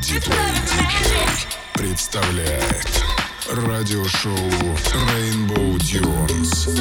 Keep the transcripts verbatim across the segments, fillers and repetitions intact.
представляет радиошоу Rainbow Tunes.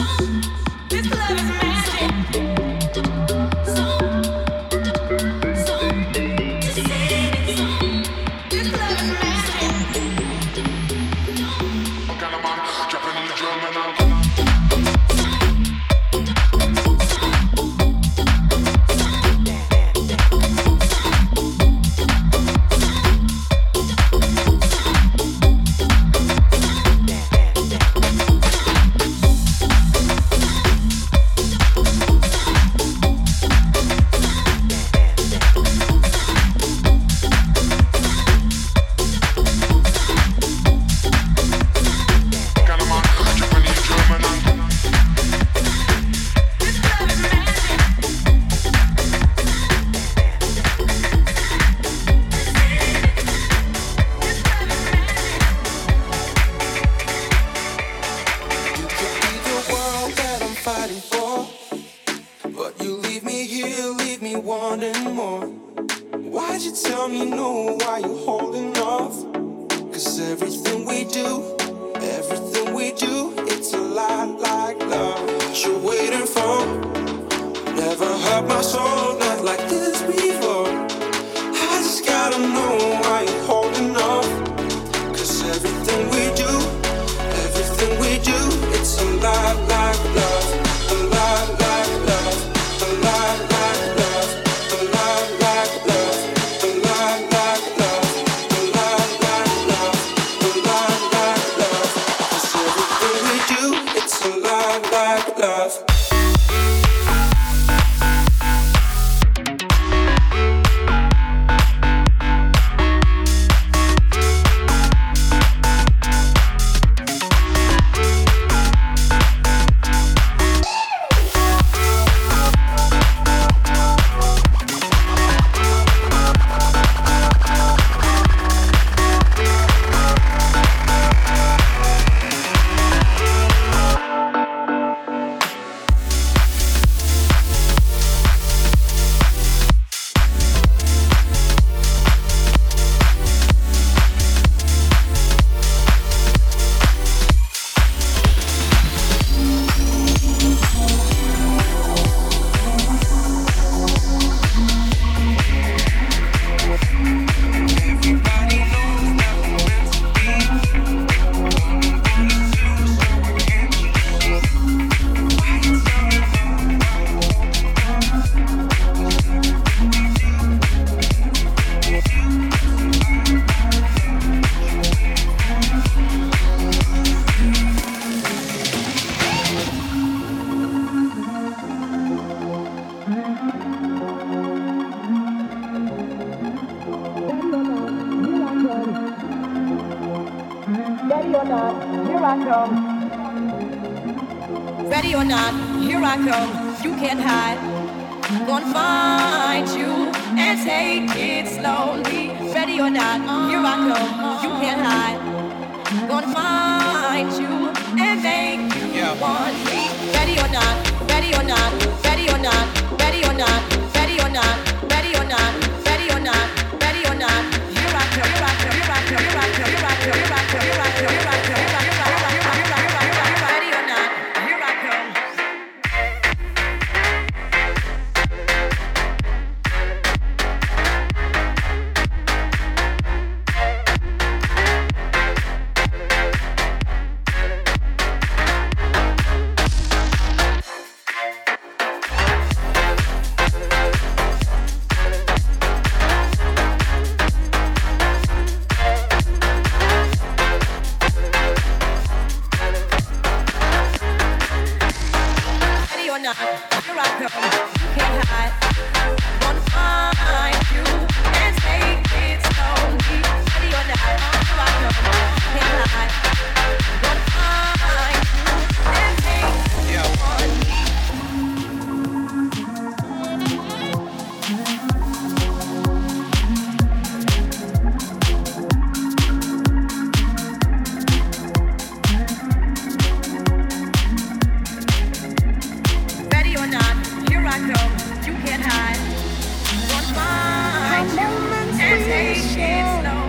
Take it slow.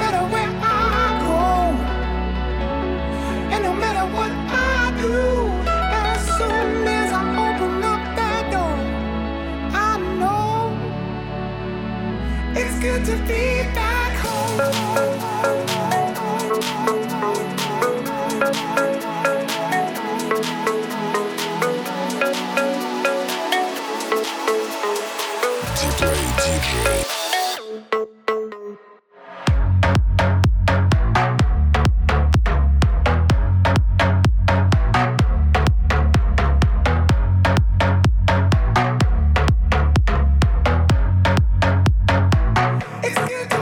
matter where I go, and no matter what I do, as soon as I open up that door, I know it's good to be back home. It's good.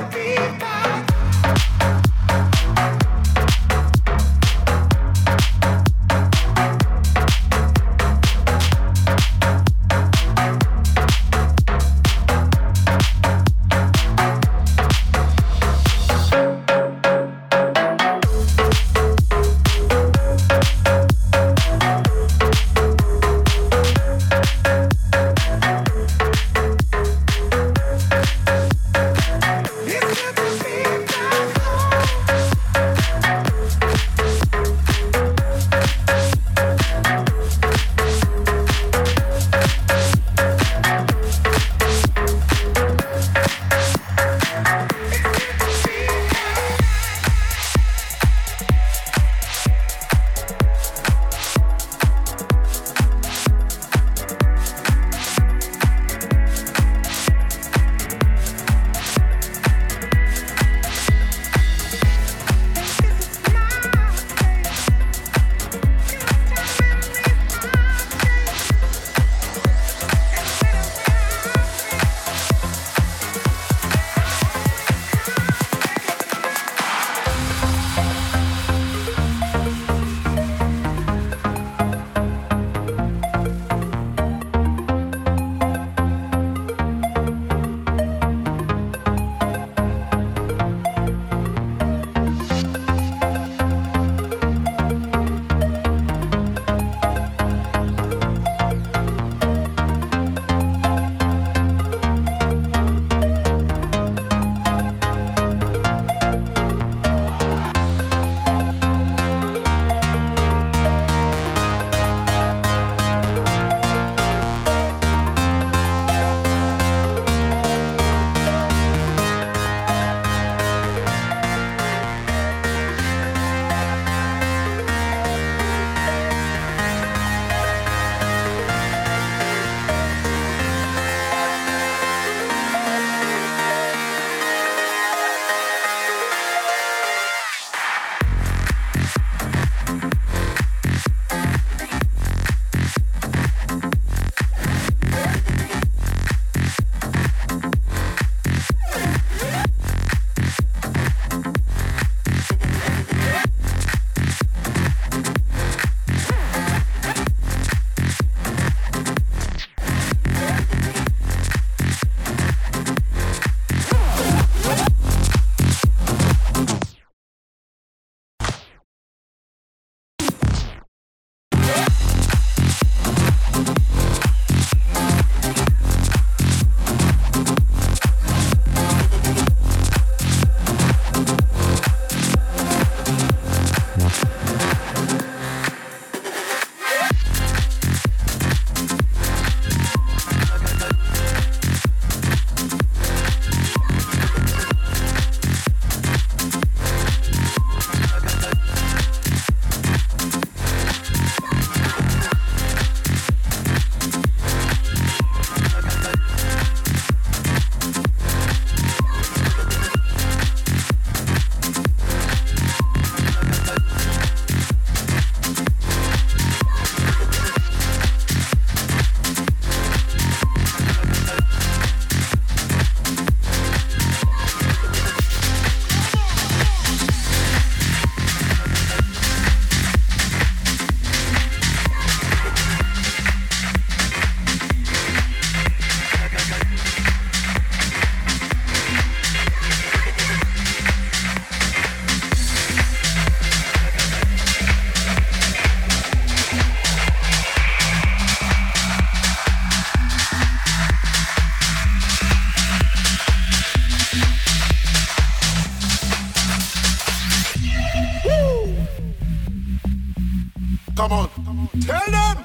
Come on. Tell them.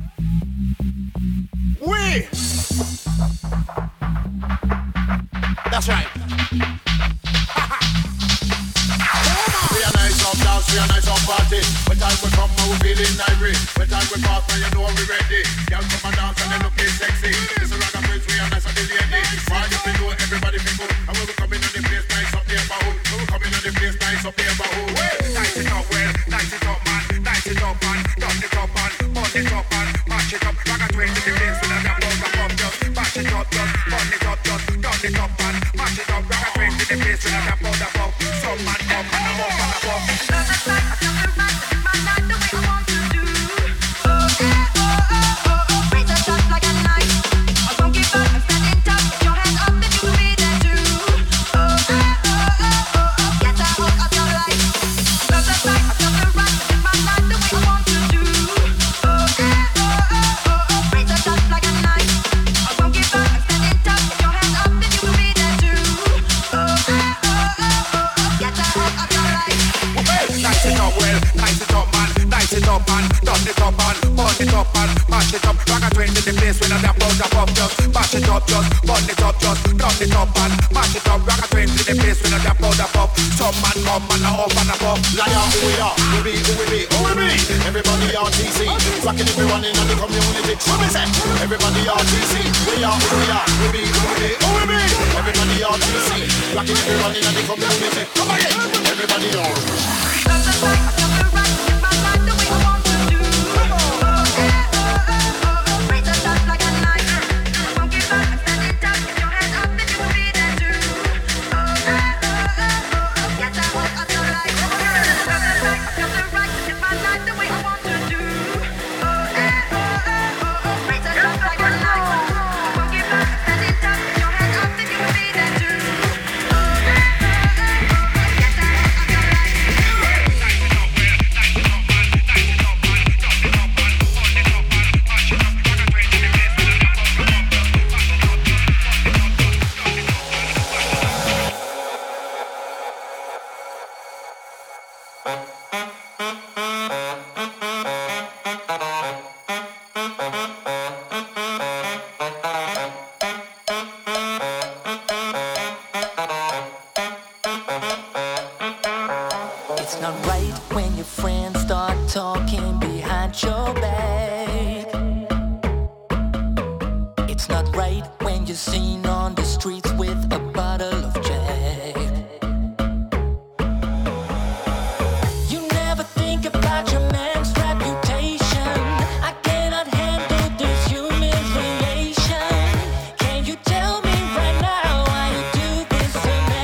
We. That's right. We are nice up dance, we are nice up party. When time we come, we feeling irate. When time we pass, now you know we ready. Y'all come and dance and they looking sexy. This is rock and praise, we are nice and the lady. Why you feel know everybody feel good. And when we come in on the place, nice up there about. When we come in on the place, nice up there about. Nice it up well, nice it up man, nice it up man. Done it up man, burn it up man, mash it up. Rock and praise in the place, when I got all the pump just. Mash it up just, burn it up just. Done it up man, mash it up. Rock and praise in the place, when I got all the pump. Some man up and I'm up and I'm up. Perfect life, I feel the right, live my life the way I want to do. Oh, yeah, oh, oh, oh, oh, raise a shot like a knife. I won't give up, I'm standing top. Get your hands up if you can be there too. Oh, yeah, oh, oh, oh, oh, get the hook of your life. Perfect life, I feel the right, live my life the way I want to do. Oh, yeah, oh, oh, oh, oh, raise a shot like a knife. I won't give up, I'm standing top. Get your hands up if you can be there too. Oh, yeah, oh, oh, oh, oh, get the hook of your life. Nice it up well, nice it up man, nice it up man, done it up man, burn it up man, mash it up, rock and twist in the place when I dap out up up just, mash it up just, burn it up just, done it up man, mash it up, rock and twist in the place when I dap out up up, some man come and I up and above. Liar who we are, who we be, who we be, who we be, everybody R T C, rocking everyone in the community, who we say, everybody R T C, we are who we are, who we be, who we be, who we be, everybody R T C, rocking everyone in the community, come again, everybody R T C. Perfect life, I feel the right, live my life the way I want to do. Oh, yeah, oh, oh, oh, oh, raise a shot like a knife. I won't give up, I'm standing top. Get your hands up if you can be there too. Oh, yeah, oh, oh, oh, oh, get the hook of your life. Perfect life, I feel the right, live my life the way I want to do. Oh, yeah, oh, oh, oh, oh, raise a shot like a knife. I won't give up, I'm standing top. Get your hands up if you can be there too. Oh, yeah, oh, oh, oh, oh, get the hook of your life. It's not right when your friends start talking behind your back. It's not right when you're seen on the streets with a bottle of Jack. You never think about your man's reputation. I cannot handle this humiliation. Can you tell me right now why you do this to me?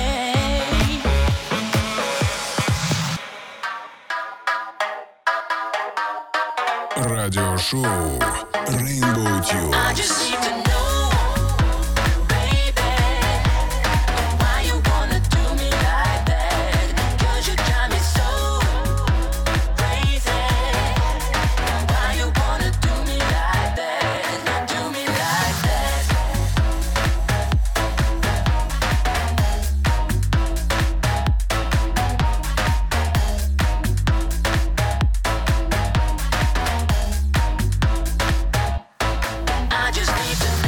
Радиошоу Rainbow Tunes. I just need to know, baby, why you wanna do me like that? 'Cause you drive me so crazy. Why you wanna do me like that? Do me like that. I just need to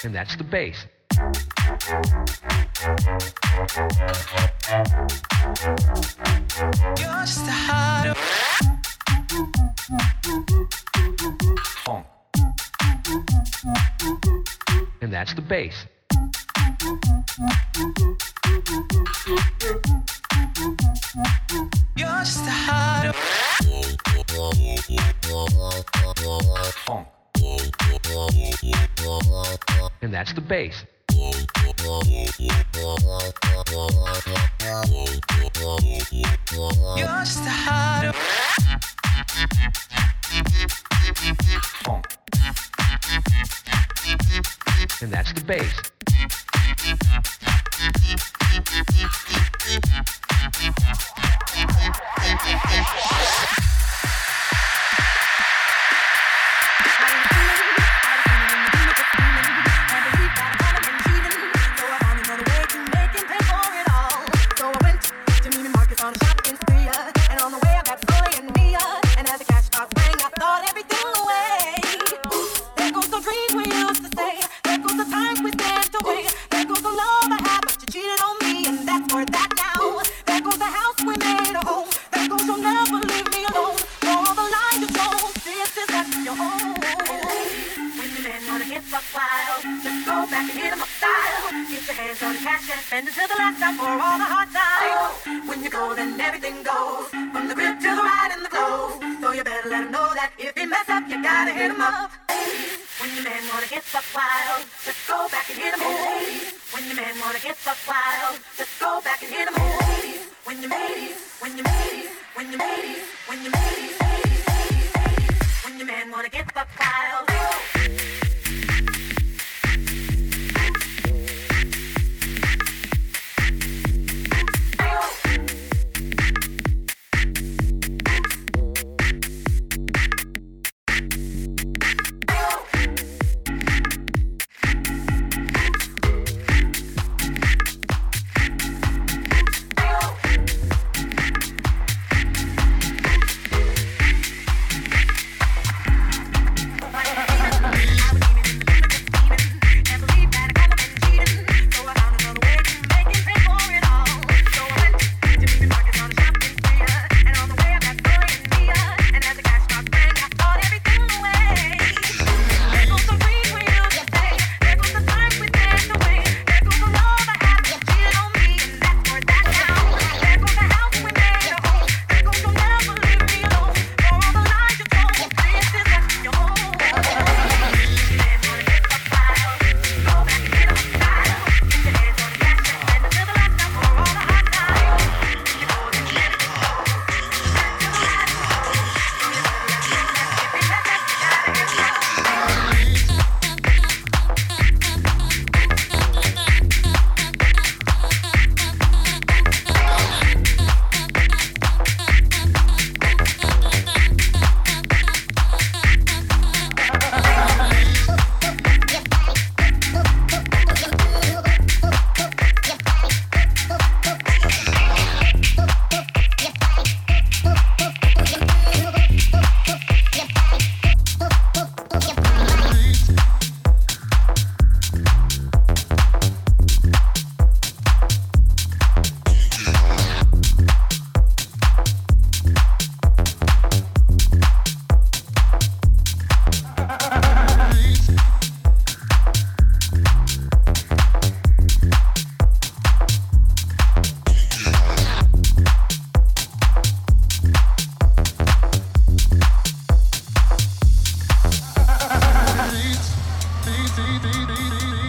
And that's the bass. You're just a heart of Funk. And that's the bass. You're just a heart of Funk. And that's the bass. You're just a heart of Funk. And that's the bass. Spend until the last time for all the hard times. When you go, then everything goes. From the grip to the ride and the clothes. So you better let him know that if he mess up, you gotta hit him up. When your man wanna get buck wild, just go back and hit him up. When your man wanna get buck wild, just go back and hit him up. When your mateys, when your mateys, when your mateys, when your mateys, when your man wanna get buck wild. Dee, dee, dee, dee, dee.